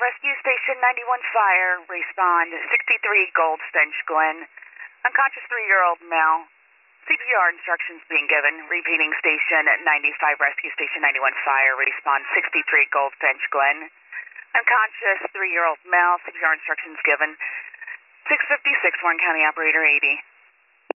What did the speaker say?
Rescue Station 91 Fire, respond 63 Goldfinch Glen. Unconscious 3-year-old male. CPR instructions being given. Repeating Station 95 Rescue Station 91 Fire, respond 63 Goldfinch Glen. Unconscious 3-year-old male. CPR instructions given. 656 Warren County Operator 80.